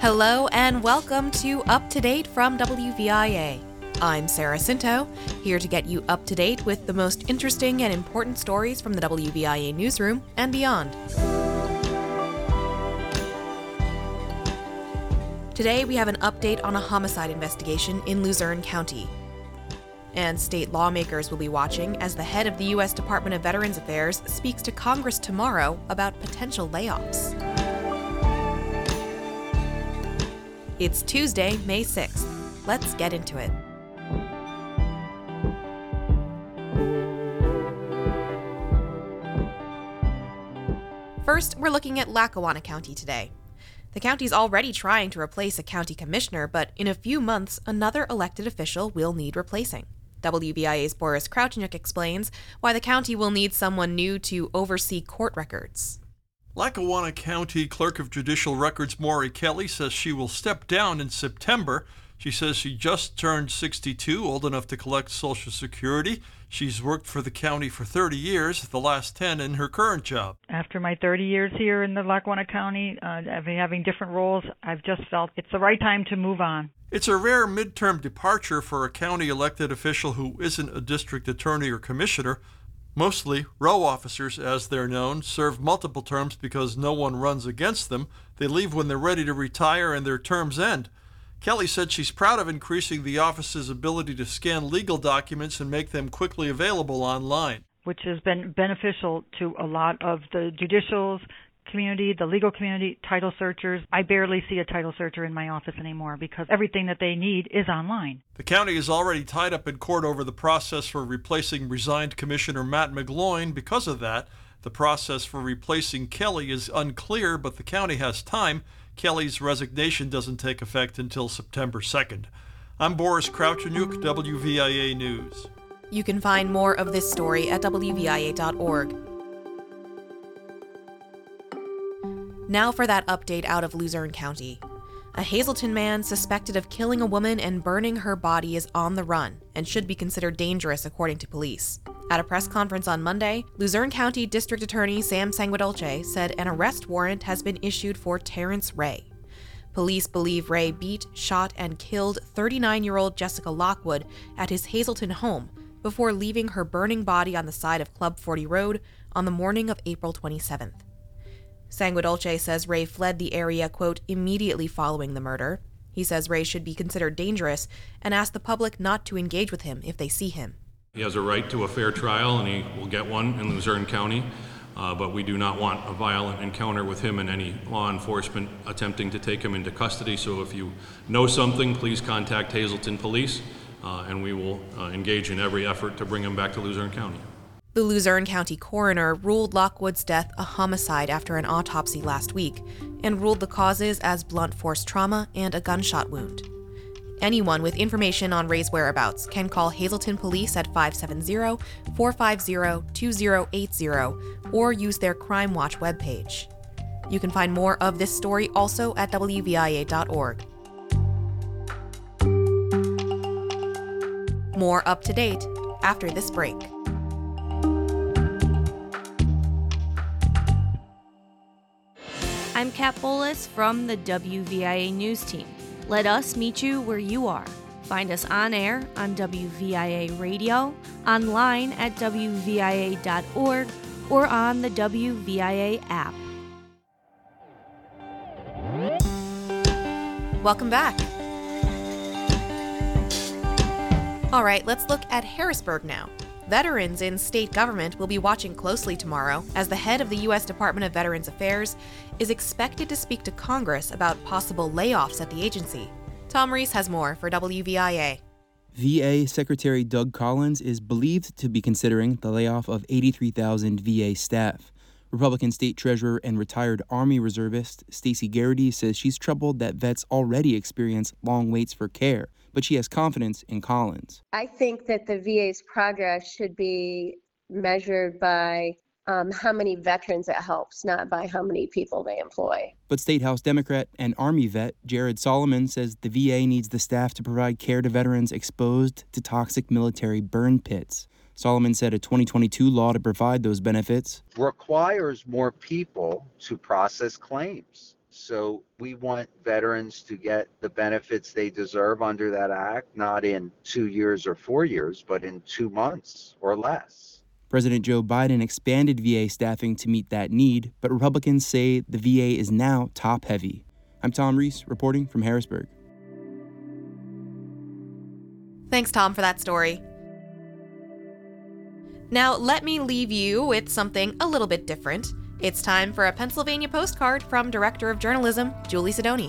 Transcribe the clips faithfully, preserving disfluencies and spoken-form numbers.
Hello and welcome to Up to Date from W V I A. I'm Sarah Cinto, here to get you up to date with the most interesting and important stories from the W V I A newsroom and beyond. Today we have an update on a homicide investigation in Luzerne County. And state lawmakers will be watching as the head of the U S Department of Veterans Affairs speaks to Congress tomorrow about potential layoffs. It's Tuesday, May sixth. Let's get into it. First, we're looking at Lackawanna County today. The county's already trying to replace a county commissioner, but in a few months, another elected official will need replacing. W V I A's Boris Kraucheniuk explains why the county will need someone new to oversee court records. Lackawanna County Clerk of Judicial Records Maury Kelly says she will step down in September. She says she just turned sixty-two, old enough to collect Social Security. She's worked for the county for thirty years, the last ten in her current job. After my thirty years here in the Lackawanna County, uh, having different roles, I've just felt it's the right time to move on. It's a rare midterm departure for a county elected official who isn't a district attorney or commissioner. Mostly, row officers, as they're known, serve multiple terms because no one runs against them. They leave when they're ready to retire and their terms end. Kelly said she's proud of increasing the office's ability to scan legal documents and make them quickly available online, which has been beneficial to a lot of the judicial community, the legal community, title searchers. I barely see a title searcher in my office anymore because everything that they need is online. The county is already tied up in court over the process for replacing resigned Commissioner Matt McGloin. Because of that, the process for replacing Kelly is unclear, but the county has time. Kelly's resignation doesn't take effect until September second. I'm Boris Kraucheniuk, W V I A News. You can find more of this story at W V I A dot org. Now for that update out of Luzerne County. A Hazleton man suspected of killing a woman and burning her body is on the run and should be considered dangerous according to police. At a press conference on Monday, Luzerne County District Attorney Sam Sanguadolce said an arrest warrant has been issued for Terrence Ray. Police believe Ray beat, shot, and killed thirty-nine-year-old Jessica Lockwood at his Hazleton home before leaving her burning body on the side of Club forty Road on the morning of April twenty-seventh. Sanguadolce says Ray fled the area, quote, immediately following the murder. He says Ray should be considered dangerous and asked the public not to engage with him if they see him. He has a right to a fair trial, and he will get one in Luzerne County, uh, but we do not want a violent encounter with him and any law enforcement attempting to take him into custody. So if you know something, please contact Hazleton Police, uh, and we will uh, engage in every effort to bring him back to Luzerne County. The Luzerne County coroner ruled Lockwood's death a homicide after an autopsy last week and ruled the causes as blunt force trauma and a gunshot wound. Anyone with information on Ray's whereabouts can call Hazleton Police at five seven zero, four five zero, two zero eight zero or use their Crime Watch webpage. You can find more of this story also at W V I A dot org. More up to date after this break. I'm Kat Bolas from the W V I A News Team. Let us meet you where you are. Find us on air on W V I A Radio, online at W V I A dot org, or on the W V I A app. Welcome back. All right, let's look at Harrisburg now. Veterans in state government will be watching closely tomorrow as the head of the U S Department of Veterans Affairs is expected to speak to Congress about possible layoffs at the agency. Tom Reese has more for W V I A. V A Secretary Doug Collins is believed to be considering the layoff of eighty-three thousand V A staff. Republican State Treasurer and retired Army reservist Stacey Garrity says she's troubled that vets already experience long waits for care, but she has confidence in Collins. I think that the V A's progress should be measured by um, how many veterans it helps, not by how many people they employ. But State House Democrat and Army vet Jared Solomon says the V A needs the staff to provide care to veterans exposed to toxic military burn pits. Solomon said a twenty twenty-two law to provide those benefits requires more people to process claims. So we want veterans to get the benefits they deserve under that act, not in two years or four years, but in two months or less. President Joe Biden expanded V A staffing to meet that need, but Republicans say the V A is now top-heavy. I'm Tom Reese, reporting from Harrisburg. Thanks, Tom, for that story. Now, let me leave you with something a little bit different. It's time for a Pennsylvania postcard from Director of Journalism, Julie Sidoni.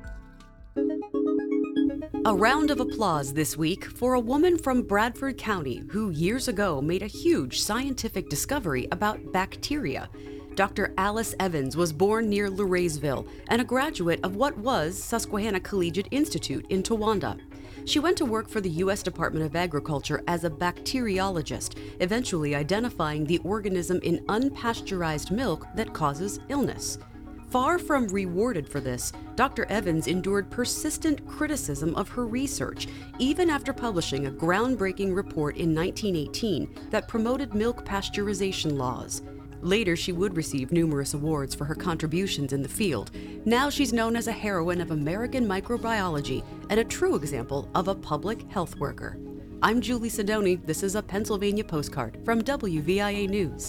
A round of applause this week for a woman from Bradford County who years ago made a huge scientific discovery about bacteria. Doctor Alice Evans was born near Luraysville and a graduate of what was Susquehanna Collegiate Institute in Towanda. She went to work for the U S Department of Agriculture as a bacteriologist, eventually identifying the organism in unpasteurized milk that causes illness. Far from rewarded for this, Doctor Evans endured persistent criticism of her research, even after publishing a groundbreaking report in nineteen eighteen that promoted milk pasteurization laws. Later, she would receive numerous awards for her contributions in the field. Now she's known as a heroine of American microbiology and a true example of a public health worker. I'm Julie Sidoni. This is a Pennsylvania postcard from W V I A News.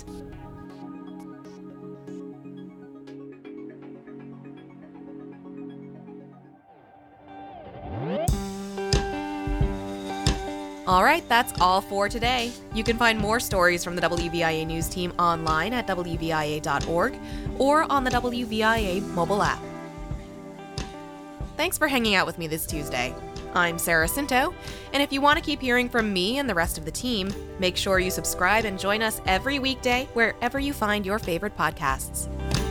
All right, that's all for today. You can find more stories from the W V I A News team online at W V I A dot org or on the W V I A mobile app. Thanks for hanging out with me this Tuesday. I'm Sarah Cinto, and if you want to keep hearing from me and the rest of the team, make sure you subscribe and join us every weekday wherever you find your favorite podcasts.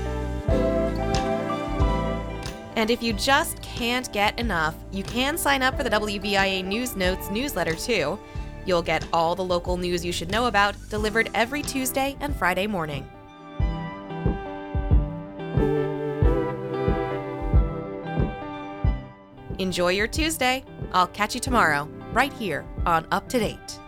And if you just can't get enough, you can sign up for the W V I A News Notes newsletter too. You'll get all the local news you should know about delivered every Tuesday and Friday morning. Enjoy your Tuesday. I'll catch you tomorrow, right here on Up to Date.